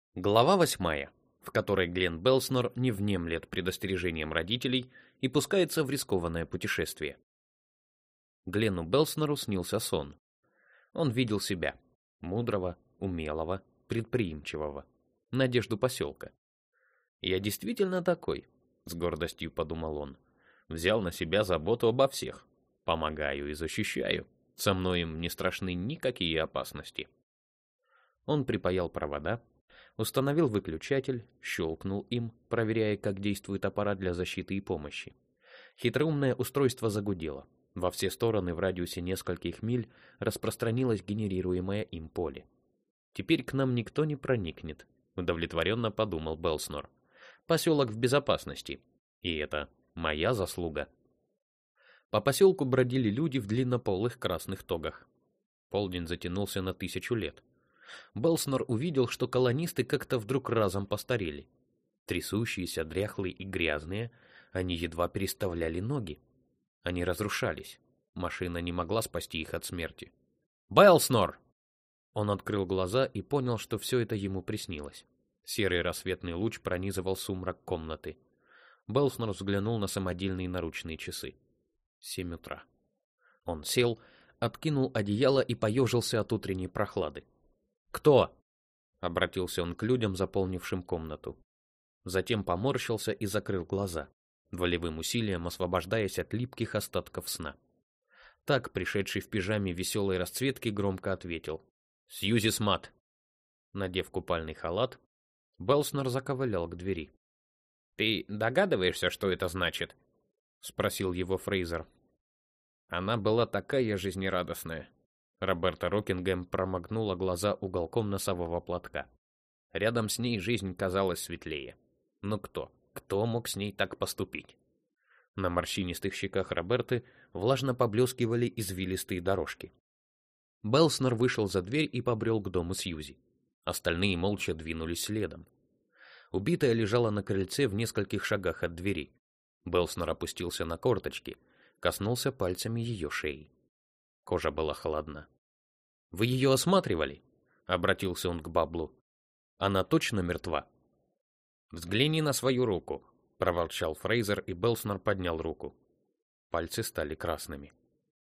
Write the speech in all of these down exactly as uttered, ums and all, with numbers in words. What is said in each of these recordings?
Глава восьмая, в которой Глен Белснор не внемлет предостережениям родителей и пускается в рискованное путешествие. Глену Белснору снился сон. Он видел себя, мудрого, умелого, предприимчивого, надежду поселка. «Я действительно такой», — с гордостью подумал он. «Взял на себя заботу обо всех. Помогаю и защищаю. Со мной им не страшны никакие опасности». Он припаял провода, установил выключатель, щелкнул им, проверяя, как действует аппарат для защиты и помощи. Хитроумное устройство загудело. Во все стороны в радиусе нескольких миль распространилось генерируемое им поле. «Теперь к нам никто не проникнет», — удовлетворенно подумал Белснор. «Поселок в безопасности. И это моя заслуга». По поселку бродили люди в длиннополых красных тогах. Полдень затянулся на тысячу лет. Белснор увидел, что колонисты как-то вдруг разом постарели. Трясущиеся, дряхлые и грязные, они едва переставляли ноги. Они разрушались. Машина не могла спасти их от смерти. «Белснор!» Он открыл глаза и понял, что все это ему приснилось. Серый рассветный луч пронизывал сумрак комнаты. Белснор взглянул на самодельные наручные часы. Семь утра. Он сел, откинул одеяло и поежился от утренней прохлады. «Кто?» — обратился он к людям, заполнившим комнату. Затем поморщился и закрыл глаза, волевым усилием освобождаясь от липких остатков сна. Так, пришедший в пижаме веселой расцветки, громко ответил: «Сьюзи Смат». Надев купальный халат, Белснор заковылял к двери. «Ты догадываешься, что это значит?» — спросил его Фрейзер. Она была такая жизнерадостная. Роберта Рокингем промокнула глаза уголком носового платка. Рядом с ней жизнь казалась светлее. Но кто? Кто мог с ней так поступить? На морщинистых щеках Роберты влажно поблескивали извилистые дорожки. Белснор вышел за дверь и побрел к дому Сьюзи. Остальные молча двинулись следом. Убитая лежала на крыльце в нескольких шагах от двери. Белснор опустился на корточки, коснулся пальцами ее шеи. Кожа была холодна. «Вы ее осматривали?» — обратился он к Баблу. «Она точно мертва?» «Взгляни на свою руку», — проворчал Фрейзер, и Белснор поднял руку. Пальцы стали красными.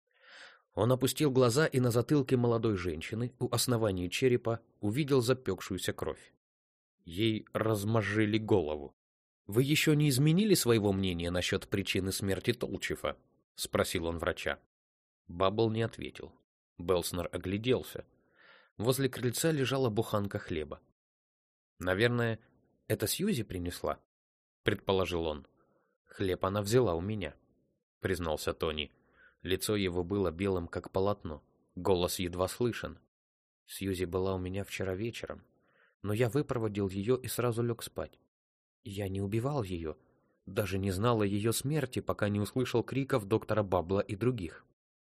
Он опустил глаза и на затылке молодой женщины у основания черепа увидел запекшуюся кровь. Ей размозжили голову. «Вы еще не изменили своего мнения насчет причины смерти Толчефа?» — спросил он врача. Баббл не ответил. Белснор огляделся. Возле крыльца лежала буханка хлеба. «Наверное, это Сьюзи принесла?» — предположил он. «Хлеб она взяла у меня», — признался Тони. Лицо его было белым, как полотно. Голос едва слышен. «Сьюзи была у меня вчера вечером, но я выпроводил ее и сразу лег спать. Я не убивал ее, даже не знал о ее смерти, пока не услышал криков доктора Баббла и других».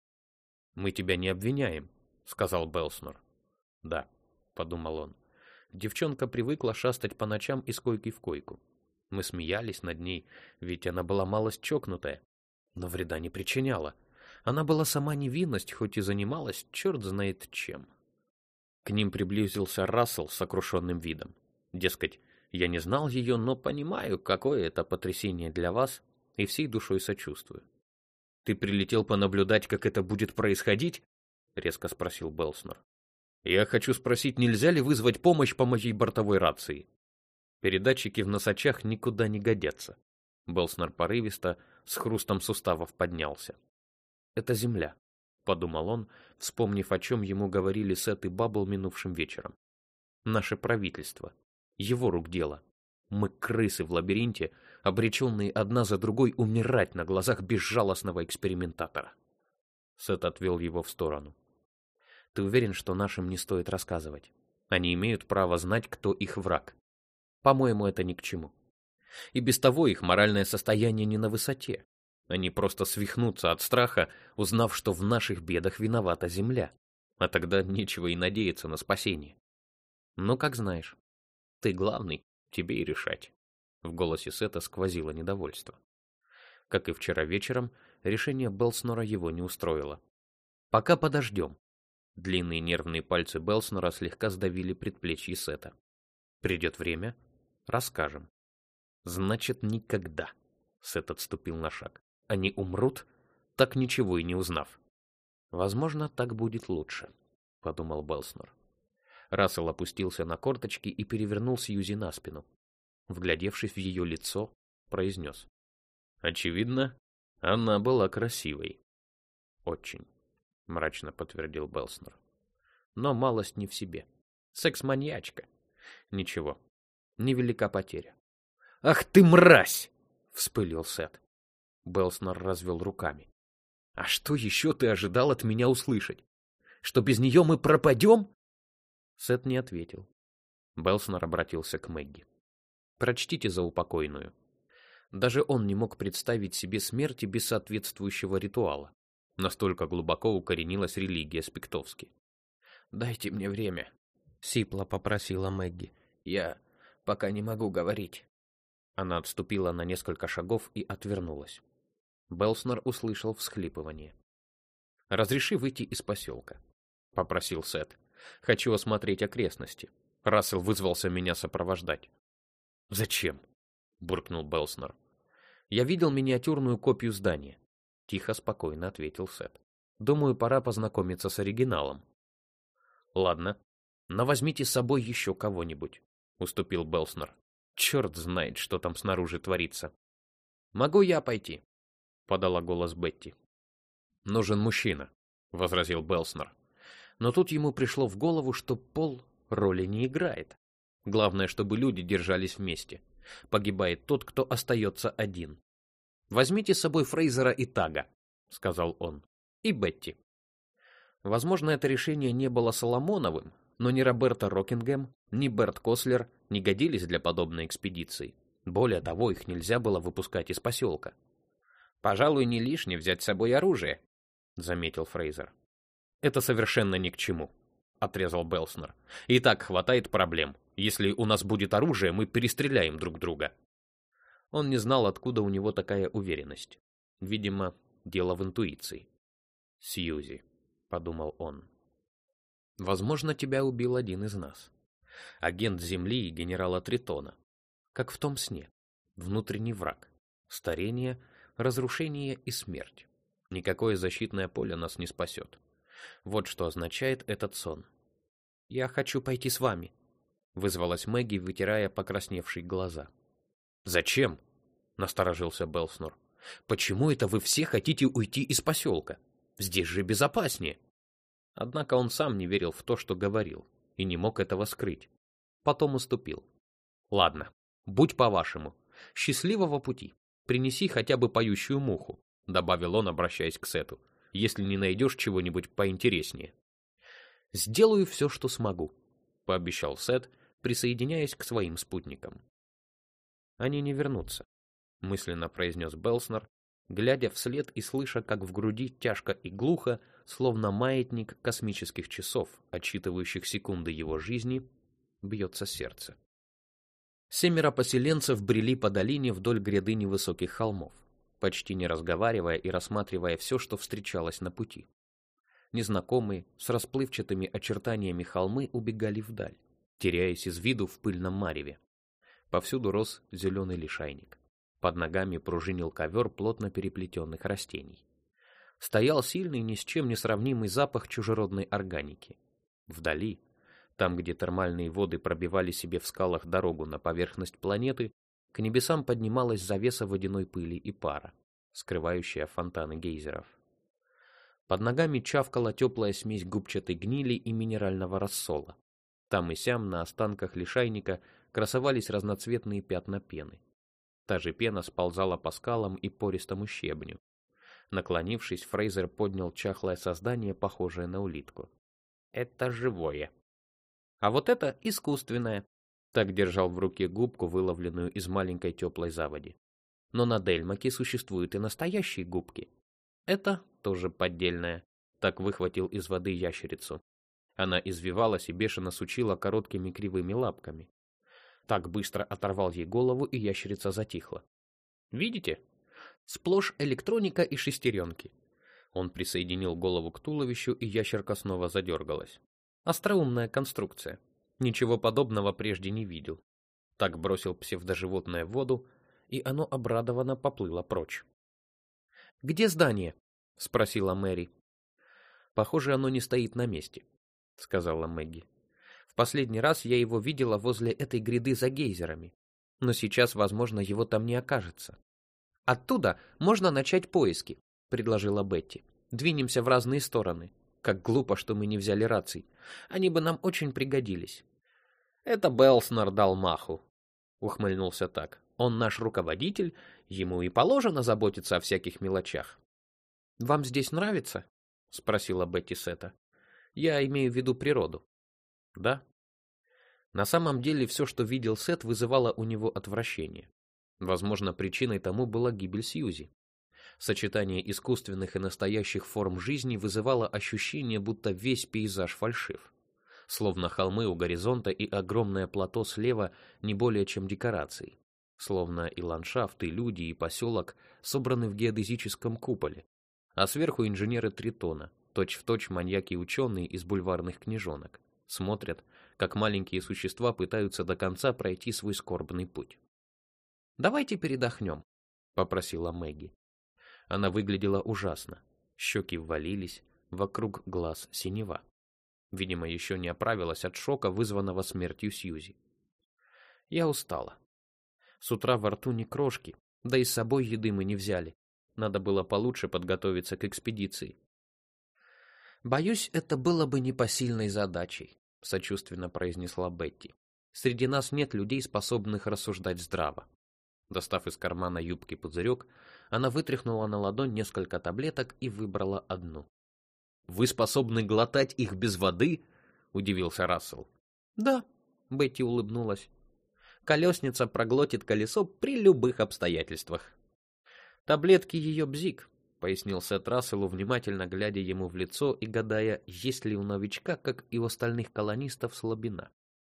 «Мы тебя не обвиняем», — сказал Белснор. «Да», — подумал он. Девчонка привыкла шастать по ночам из койки в койку. Мы смеялись над ней, ведь она была малость чокнутая, но вреда не причиняла. Она была сама невинность, хоть и занималась черт знает чем. К ним приблизился Рассел с сокрушенным видом. Дескать, я не знал ее, но понимаю, какое это потрясение для вас, и всей душой сочувствую. «Ты прилетел понаблюдать, как это будет происходить?» — резко спросил Белснор. «Я хочу спросить, нельзя ли вызвать помощь по моей бортовой рации?» Передатчики в носачах никуда не годятся. Белснор порывисто, с хрустом суставов поднялся. «Это земля», — подумал он, вспомнив, о чем ему говорили Сет и Баббл минувшим вечером. «Наше правительство. Его рук дело. Мы крысы в лабиринте, обреченные одна за другой умирать на глазах безжалостного экспериментатора». Сет отвел его в сторону. «Ты уверен, что нашим не стоит рассказывать? Они имеют право знать, кто их враг. По-моему, это ни к чему. И без того их моральное состояние не на высоте. Они просто свихнутся от страха, узнав, что в наших бедах виновата земля. А тогда нечего и надеяться на спасение. Ну, как знаешь. Ты главный, тебе и решать». В голосе Сета сквозило недовольство. Как и вчера вечером, решение Белснора его не устроило. «Пока подождем». Длинные нервные пальцы Белснора слегка сдавили предплечье Сета. Придет время, расскажем. Значит, никогда. Сет отступил на шаг. Они умрут, так ничего и не узнав. Возможно, так будет лучше, подумал Белснер. Рассел опустился на корточки и перевернул Сьюзи на спину. Вглядевшись в ее лицо, произнес: очевидно, она была красивой. Очень, мрачно подтвердил Белснер. Но малость не в себе. Секс-маньячка. Ничего, невелика потеря. Ах ты мразь! Вспылил Сет. Белснер развел руками. А что еще ты ожидал от меня услышать? Что без нее мы пропадем? Сет не ответил. Белснер обратился к Мэгги. Прочтите за упокойную. Даже он не мог представить себе смерти без соответствующего ритуала. Настолько глубоко укоренилась религия Спектовски. «Дайте мне время», — сипло попросила Мэгги. «Я пока не могу говорить». Она отступила на несколько шагов и отвернулась. Белснер услышал всхлипывание. «Разреши выйти из поселка», — попросил Сет. «Хочу осмотреть окрестности. Рассел вызвался меня сопровождать». «Зачем?» — буркнул Белснер. «Я видел миниатюрную копию здания», — тихо, спокойно ответил Сет. «Думаю, пора познакомиться с оригиналом». «Ладно, но возьмите с собой еще кого-нибудь», — уступил Белснер. «Черт знает, что там снаружи творится». «Могу я пойти?» — подала голос Бетти. «Нужен мужчина», — возразил Белснер. Но тут ему пришло в голову, что Пол роли не играет. Главное, чтобы люди держались вместе. Погибает тот, кто остается один. «Возьмите с собой Фрейзера и Тага», — сказал он, — «и Бетти». Возможно, это решение не было Соломоновым, но ни Роберта Рокингем, ни Берт Кослер не годились для подобной экспедиции. Более того, их нельзя было выпускать из поселка. «Пожалуй, не лишне взять с собой оружие», — заметил Фрейзер. «Это совершенно ни к чему», — отрезал Белснер. «И так хватает проблем. Если у нас будет оружие, мы перестреляем друг друга». Он не знал, откуда у него такая уверенность. Видимо, дело в интуиции. «Сьюзи», — подумал он. «Возможно, тебя убил один из нас. Агент Земли и генерала Тритона. Как в том сне. Внутренний враг. Старение, разрушение и смерть. Никакое защитное поле нас не спасет. Вот что означает этот сон». «Я хочу пойти с вами», — вызвалась Мэгги, вытирая покрасневшие глаза. «Зачем?» — насторожился Белснер. «Почему это вы все хотите уйти из поселка? Здесь же безопаснее». Однако он сам не верил в то, что говорил, и не мог этого скрыть. Потом уступил. «Ладно, будь по-вашему. Счастливого пути. Принеси хотя бы поющую муху», — добавил он, обращаясь к Сету, «если не найдешь чего-нибудь поинтереснее». «Сделаю все, что смогу», — пообещал Сет, присоединяясь к своим спутникам. «Они не вернутся», — мысленно произнес Белснер, глядя вслед и слыша, как в груди тяжко и глухо, словно маятник космических часов, отсчитывающих секунды его жизни, бьется сердце. Семеро поселенцев брели по долине вдоль гряды невысоких холмов, почти не разговаривая и рассматривая все, что встречалось на пути. Незнакомые, с расплывчатыми очертаниями холмы убегали вдаль, теряясь из виду в пыльном мареве. Повсюду рос зеленый лишайник. Под ногами пружинил ковер плотно переплетенных растений. Стоял сильный, ни с чем не сравнимый запах чужеродной органики. Вдали, там, где термальные воды пробивали себе в скалах дорогу на поверхность планеты, к небесам поднималась завеса водяной пыли и пара, скрывающая фонтаны гейзеров. Под ногами чавкала теплая смесь губчатой гнили и минерального рассола. Там и сям на останках лишайника красовались разноцветные пятна пены. Та же пена сползала по скалам и пористому щебню. Наклонившись, Фрейзер поднял чахлое создание, похожее на улитку. «Это живое». «А вот это искусственное». Так держал в руке губку, выловленную из маленькой теплой заводи. «Но на Дельмаке существуют и настоящие губки. Это тоже поддельное». Так выхватил из воды ящерицу. Она извивалась и бешено сучила короткими кривыми лапками. Так быстро оторвал ей голову, и ящерица затихла. «Видите? Сплошь электроника и шестеренки». Он присоединил голову к туловищу, и ящерка снова задергалась. «Остроумная конструкция. Ничего подобного прежде не видел. Так бросил псевдоживотное в воду, и оно обрадованно поплыло прочь. «Где здание?» — спросила Мэри. «Похоже, оно не стоит на месте», — сказала Мэгги. «В последний раз я его видела возле этой гряды за гейзерами, но сейчас, возможно, его там не окажется». «Оттуда можно начать поиски», — предложила Бетти. «Двинемся в разные стороны. Как глупо, что мы не взяли раций. Они бы нам очень пригодились». «Это Белснер дал маху», — ухмыльнулся так. «Он наш руководитель, ему и положено заботиться о всяких мелочах». «Вам здесь нравится?» — спросила Бетти Сета. «Я имею в виду природу». «Да». На самом деле все, что видел Сет, вызывало у него отвращение. Возможно, причиной тому была гибель Сьюзи. Сочетание искусственных и настоящих форм жизни вызывало ощущение, будто весь пейзаж фальшив. Словно холмы у горизонта и огромное плато слева не более чем декорации. Словно и ландшафт, и люди, и поселок собраны в геодезическом куполе. А сверху инженеры Тритона, точь-в-точь маньяки-ученые из бульварных книжонок, смотрят, как маленькие существа пытаются до конца пройти свой скорбный путь. «Давайте передохнем», — попросила Мэгги. Она выглядела ужасно. Щеки ввалились, вокруг глаз синева. Видимо, еще не оправилась от шока, вызванного смертью Сьюзи. «Я устала. С утра во рту ни крошки, да и с собой еды мы не взяли. Надо было получше подготовиться к экспедиции». «Боюсь, это было бы непосильной задачей», — сочувственно произнесла Бетти. «Среди нас нет людей, способных рассуждать здраво». Достав из кармана юбки пузырек, она вытряхнула на ладонь несколько таблеток и выбрала одну. «Вы способны глотать их без воды?» — удивился Рассел. «Да», — Бетти улыбнулась. «Колесница проглотит колесо при любых обстоятельствах». «Таблетки ее бзик», — пояснил Сет Расселу, внимательно глядя ему в лицо и гадая, есть ли у новичка, как и у остальных колонистов, слабина.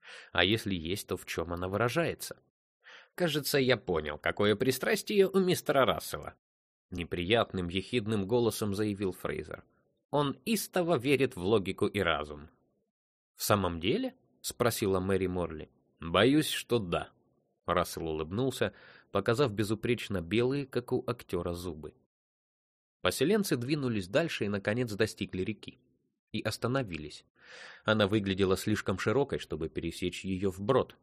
А если есть, то в чем она выражается? «Кажется, я понял, какое пристрастие у мистера Рассела», — неприятным, ехидным голосом заявил Фрейзер. «Он истово верит в логику и разум». «В самом деле?» — спросила Мэри Морли. «Боюсь, что да». Рассел улыбнулся, показав безупречно белые, как у актера, зубы. Поселенцы двинулись дальше и, наконец, достигли реки. И остановились. Она выглядела слишком широкой, чтобы пересечь ее вброд.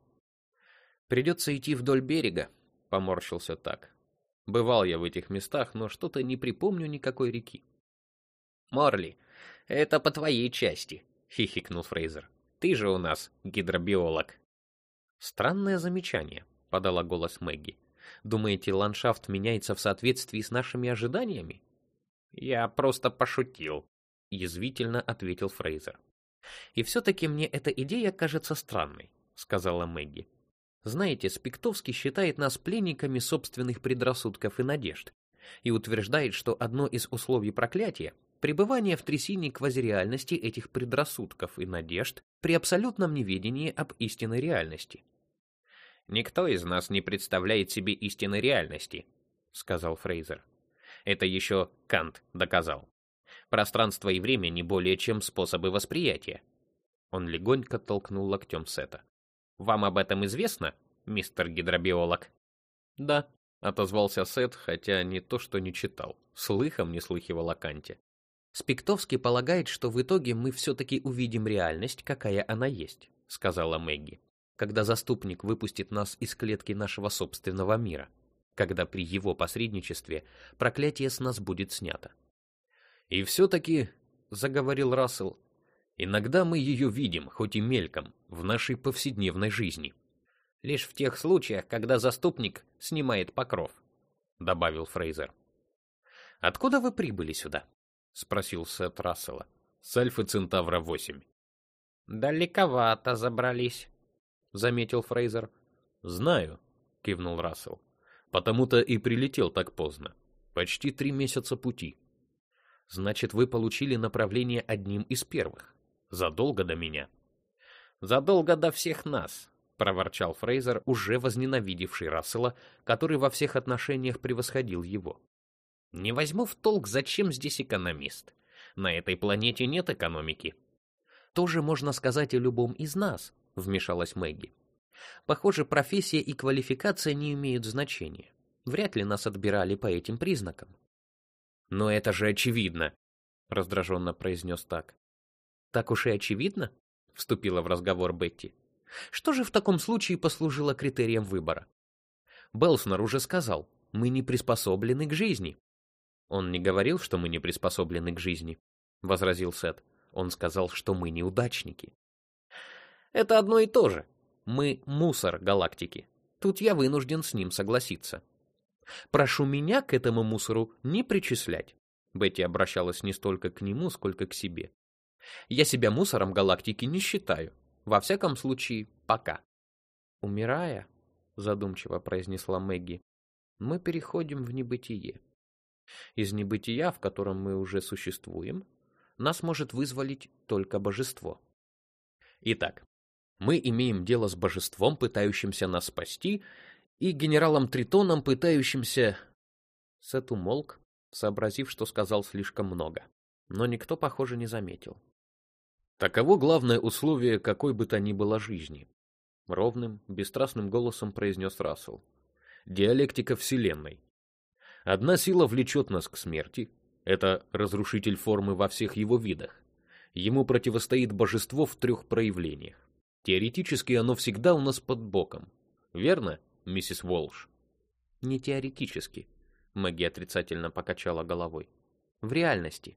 «Придется идти вдоль берега», — поморщился так. «Бывал я в этих местах, но что-то не припомню никакой реки». «Морли, это по твоей части», — хихикнул Фрейзер. «Ты же у нас гидробиолог». «Странное замечание», — подала голос Мэгги. «Думаете, ландшафт меняется в соответствии с нашими ожиданиями?» «Я просто пошутил», — язвительно ответил Фрейзер. «И все-таки мне эта идея кажется странной», — сказала Мэгги. «Знаете, Спиктовский считает нас пленниками собственных предрассудков и надежд и утверждает, что одно из условий проклятия — пребывание в трясине квазиреальности этих предрассудков и надежд при абсолютном неведении об истинной реальности». «Никто из нас не представляет себе истинной реальности», — сказал Фрейзер. «Это еще Кант доказал. Пространство и время не более чем способы восприятия». Он легонько толкнул локтем Сета. «Вам об этом известно, мистер гидробиолог?» «Да», — отозвался Сет, хотя не то что не читал, слыхом не слыхивал о Канте. «Спиктовский полагает, что в итоге мы все-таки увидим реальность, какая она есть», — сказала Мэгги, «когда заступник выпустит нас из клетки нашего собственного мира, когда при его посредничестве проклятие с нас будет снято». «И все-таки», — заговорил Рассел, — «иногда мы ее видим, хоть и мельком, в нашей повседневной жизни». «Лишь в тех случаях, когда заступник снимает покров», — добавил Фрейзер. «Откуда вы прибыли сюда?» — спросил Сет Рассела. «С Альфы Центавра восемь». «Далековато забрались», — заметил Фрейзер. «Знаю», — кивнул Рассел. «Потому-то и прилетел так поздно. Почти три месяца пути». «Значит, вы получили направление одним из первых. Задолго до меня». «Задолго до всех нас», — проворчал Фрейзер, уже возненавидевший Рассела, который во всех отношениях превосходил его. «Не возьму в толк, зачем здесь экономист. На этой планете нет экономики». «Тоже можно сказать о любом из нас», — вмешалась Мэгги. Похоже, профессия и квалификация не имеют значения. Вряд ли нас отбирали по этим признакам. Но это же очевидно, раздраженно произнес Так. Так уж и очевидно, вступила в разговор Бетти. Что же в таком случае послужило критерием выбора? Белснер уже сказал, мы не приспособлены к жизни. Он не говорил, что мы не приспособлены к жизни, возразил Сет. Он сказал, что мы неудачники. Это одно и то же. Мы мусор галактики. Тут я вынужден с ним согласиться. Прошу меня к этому мусору не причислять. Бетти обращалась не столько к нему, сколько к себе. Я себя мусором галактики не считаю. Во всяком случае, пока. Умирая, задумчиво произнесла Мэгги, мы переходим в небытие. Из небытия, в котором мы уже существуем, нас может вызволить только божество. Итак, мы имеем дело с божеством, пытающимся нас спасти, и генералом Тритоном, пытающимся... Сет умолк, сообразив, что сказал слишком много, но никто, похоже, не заметил. Таково главное условие какой бы то ни было жизни, ровным, бесстрастным голосом произнес Рассел. Диалектика Вселенной. Одна сила влечет нас к смерти, это разрушитель формы во всех его видах. Ему противостоит божество в трех проявлениях. Теоретически оно всегда у нас под боком. Верно, миссис Уолш? Не теоретически. Мэгги отрицательно покачала головой. В реальности.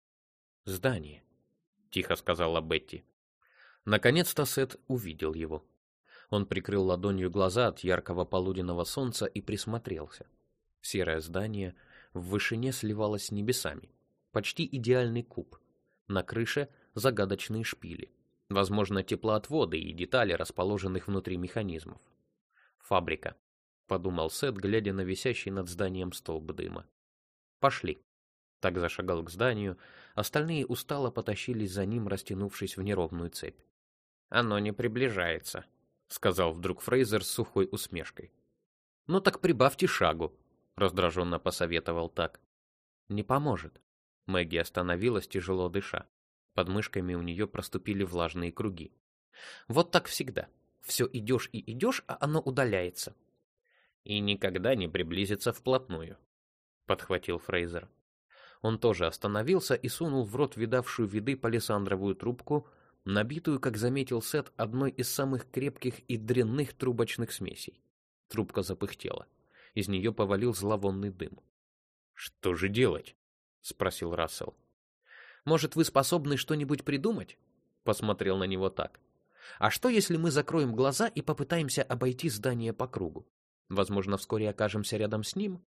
Здание, тихо сказала Бетти. Наконец-то Сет увидел его. Он прикрыл ладонью глаза от яркого полуденного солнца и присмотрелся. Серое здание в вышине сливалось с небесами. Почти идеальный куб. На крыше загадочные шпили. Возможно, теплоотводы и детали, расположенных внутри механизмов. Фабрика, подумал Сет, глядя на висящий над зданием столб дыма. Пошли. Так зашагал к зданию, остальные устало потащились за ним, растянувшись в неровную цепь. Оно не приближается, сказал вдруг Фрейзер с сухой усмешкой. Ну так прибавьте шагу, раздраженно посоветовал Так. Не поможет. Мэгги остановилась, тяжело дыша. Под мышками у нее проступили влажные круги. Вот так всегда. Все идешь и идешь, а оно удаляется. И никогда не приблизится вплотную, подхватил Фрейзер. Он тоже остановился и сунул в рот видавшую виды палисандровую трубку, набитую, как заметил Сет, одной из самых крепких и дрянных трубочных смесей. Трубка запыхтела. Из нее повалил зловонный дым. «Что же делать?» — спросил Рассел. «Может, вы способны что-нибудь придумать?» — посмотрел на него Так. «А что, если мы закроем глаза и попытаемся обойти здание по кругу? Возможно, вскоре окажемся рядом с ним?»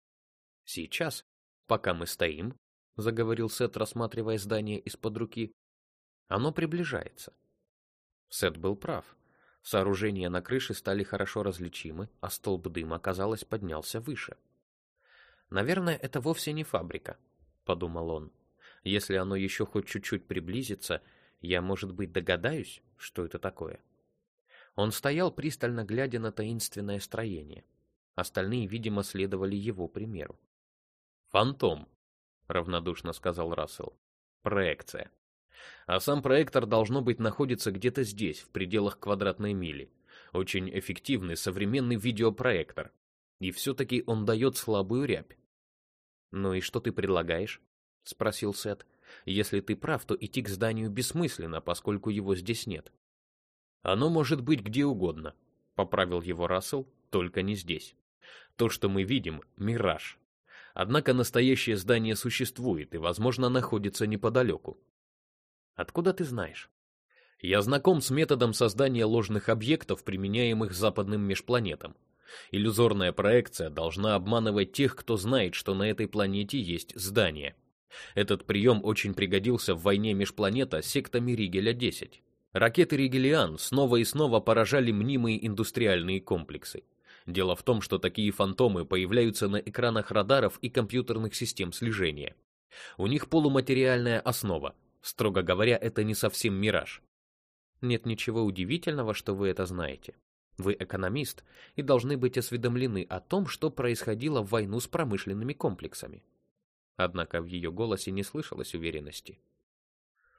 «Сейчас, пока мы стоим», — заговорил Сет, рассматривая здание из-под руки, — «оно приближается». Сет был прав. Сооружения на крыше стали хорошо различимы, а столб дыма, казалось, поднялся выше. «Наверное, это вовсе не фабрика», — подумал он. «Если оно еще хоть чуть-чуть приблизится, я, может быть, догадаюсь, что это такое». Он стоял, пристально глядя на таинственное строение. Остальные, видимо, следовали его примеру. «Фантом», — равнодушно сказал Рассел. «Проекция. А сам проектор, должно быть, находится где-то здесь, в пределах квадратной мили. Очень эффективный современный видеопроектор. И все-таки он дает слабую рябь». «Ну и что ты предлагаешь?» — спросил Сет. «Если ты прав, то идти к зданию бессмысленно, поскольку его здесь нет». «Оно может быть где угодно», — поправил его Рассел, — «только не здесь. То, что мы видим, — мираж. Однако настоящее здание существует и, возможно, находится неподалеку». «Откуда ты знаешь?» «Я знаком с методом создания ложных объектов, применяемых западным межпланетам. Иллюзорная проекция должна обманывать тех, кто знает, что на этой планете есть здание. Этот прием очень пригодился в войне межпланета с сектами Ригеля десять. Ракеты Ригелиан снова и снова поражали мнимые индустриальные комплексы. Дело в том, что такие фантомы появляются на экранах радаров и компьютерных систем слежения. У них полуматериальная основа. Строго говоря, это не совсем мираж. Нет ничего удивительного, что вы это знаете. Вы экономист и должны быть осведомлены о том, что происходило в войну с промышленными комплексами. Однако в ее голосе не слышалось уверенности.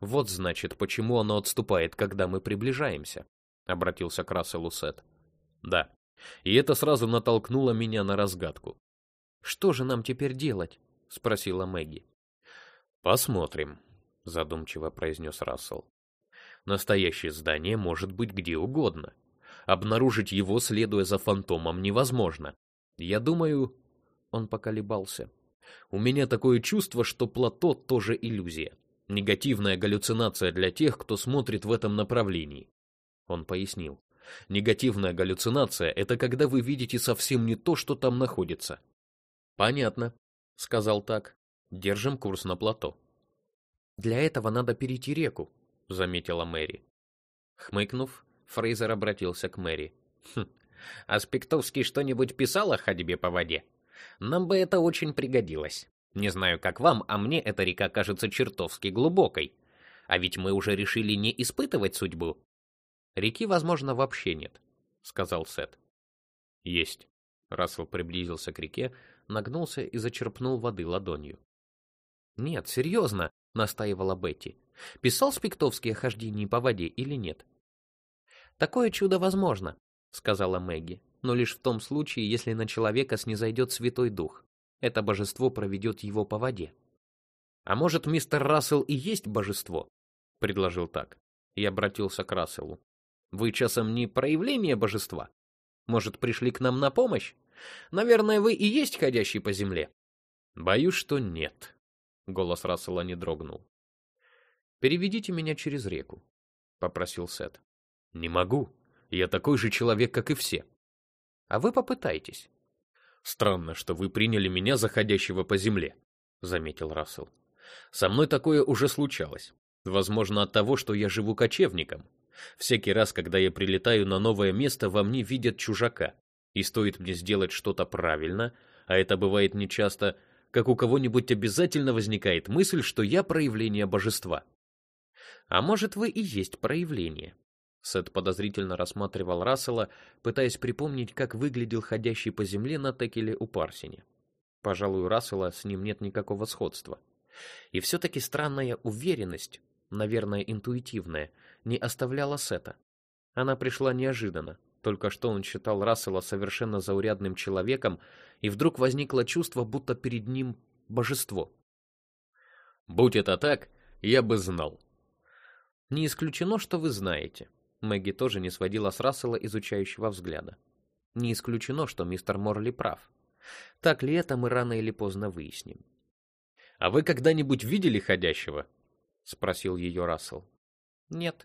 Вот значит, почему оно отступает, когда мы приближаемся, обратился к Расселу Сет. Да. И это сразу натолкнуло меня на разгадку. Что же нам теперь делать? Спросила Мэгги. Посмотрим, задумчиво произнес Рассел. Настоящее здание может быть где угодно. Обнаружить его, следуя за фантомом, невозможно. Я думаю, он поколебался. У меня такое чувство, что плато тоже иллюзия. Негативная галлюцинация для тех, кто смотрит в этом направлении. Он пояснил. Негативная галлюцинация — это когда вы видите совсем не то, что там находится. Понятно, сказал Так. Держим курс на плато. Для этого надо перейти реку, заметила Мэри. Хмыкнув, Фрейзер обратился к Мэри. Хм, а Спектовский что-нибудь писал о ходьбе по воде? Нам бы это очень пригодилось. Не знаю, как вам, а мне эта река кажется чертовски глубокой. А ведь мы уже решили не испытывать судьбу. Реки, возможно, вообще нет, сказал Сет. Есть. Рассел приблизился к реке, нагнулся и зачерпнул воды ладонью. Нет, серьезно, настаивала Бетти. Писал Спектовский о хождении по воде или нет? Такое чудо возможно, сказала Мэгги, но лишь в том случае, если на человека снизойдет Святой Дух. Это божество проведет его по воде. А может, мистер Рассел и есть божество? Предложил Так. И обратился к Расселу. Вы часом не проявление божества? Может, пришли к нам на помощь? Наверное, вы и есть ходящий по земле. Боюсь, что нет. Голос Рассела не дрогнул. Переведите меня через реку, попросил Сет. Не могу. Я такой же человек, как и все. А вы попытайтесь. Странно, что вы приняли меня за ходящего по земле, заметил Рассел. Со мной такое уже случалось. Возможно, от того, что я живу кочевником. Всякий раз, когда я прилетаю на новое место, во мне видят чужака. И стоит мне сделать что-то правильно, а это бывает нечасто, как у кого-нибудь обязательно возникает мысль, что я проявление божества. А может, вы и есть проявление? Сет подозрительно рассматривал Рассела, пытаясь припомнить, как выглядел ходящий по земле на Текеле у Парсине. Пожалуй, у Рассела с ним нет никакого сходства. И все-таки странная уверенность, наверное, интуитивная, не оставляла Сета. Она пришла неожиданно. Только что он считал Рассела совершенно заурядным человеком, и вдруг возникло чувство, будто перед ним божество. «Будь это так, я бы знал». «Не исключено, что вы знаете». Мэгги тоже не сводила с Рассела изучающего взгляда. «Не исключено, что мистер Морли прав. Так ли это, мы рано или поздно выясним». «А вы когда-нибудь видели ходящего?» — спросил ее Рассел. «Нет».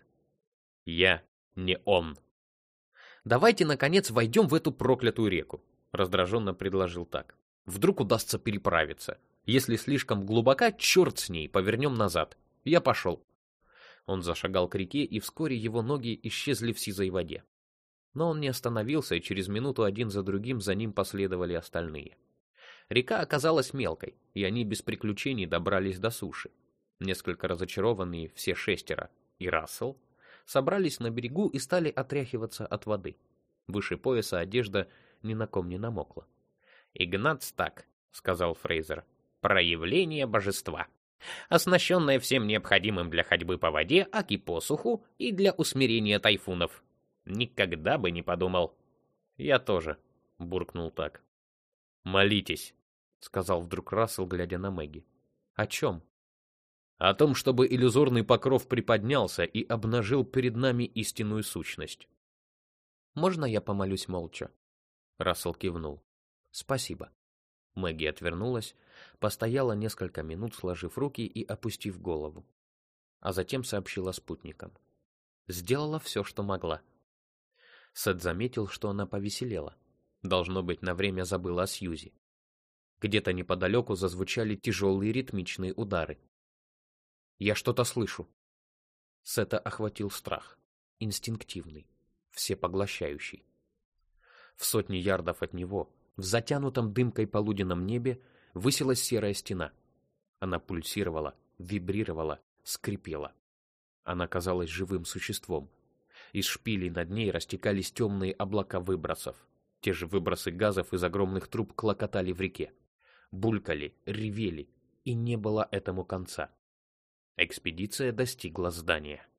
«Я не он». «Давайте, наконец, войдем в эту проклятую реку», — раздраженно предложил Так. «Вдруг удастся переправиться. Если слишком глубока, черт с ней, повернем назад. Я пошел». Он зашагал к реке, и вскоре его ноги исчезли в сизой воде. Но он не остановился, и через минуту один за другим за ним последовали остальные. Река оказалась мелкой, и они без приключений добрались до суши. Несколько разочарованные все шестеро и Рассел собрались на берегу и стали отряхиваться от воды. Выше пояса одежда ни на ком не намокла. «Игнац так», — сказал Фрейзер, — «проявление божества, оснащенное всем необходимым для ходьбы по воде, аки посуху и для усмирения тайфунов. Никогда бы не подумал». «Я тоже», — буркнул Так. «Молитесь», — сказал вдруг Рассел, глядя на Мэгги. «О чем?» «О том, чтобы иллюзорный покров приподнялся и обнажил перед нами истинную сущность». «Можно я помолюсь молча?» Рассел кивнул. «Спасибо». Мэгги отвернулась, постояла несколько минут, сложив руки и опустив голову. А затем сообщила спутникам. Сделала все, что могла. Сет заметил, что она повеселела. Должно быть, на время забыла о Сьюзи. Где-то неподалеку зазвучали тяжелые ритмичные удары. «Я что-то слышу». Сета охватил страх. Инстинктивный, всепоглощающий. В сотни ярдов от него, в затянутом дымкой полуденном небе, высилась серая стена. Она пульсировала, вибрировала, скрипела. Она казалась живым существом. Из шпилей над ней растекались темные облака выбросов. Те же выбросы газов из огромных труб клокотали в реке. Булькали, ревели, и не было этому конца. Экспедиция достигла здания.